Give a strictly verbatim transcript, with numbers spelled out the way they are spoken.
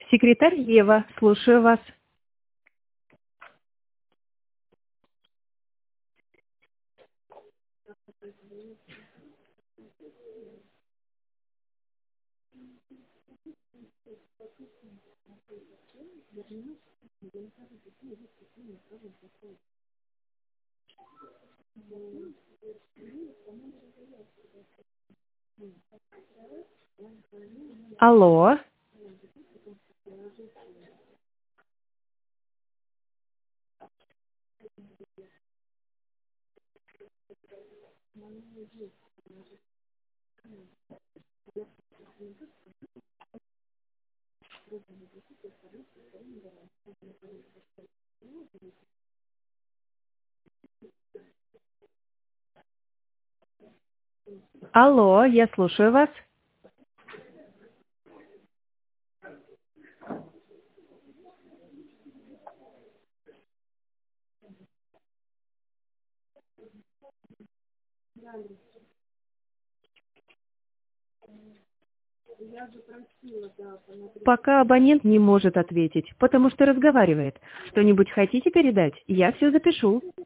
Секретарь Ева, слушаю вас. Алло. Алло, я слушаю вас. Пока абонент не может ответить, потому что разговаривает. Что-нибудь хотите передать? Я все запишу.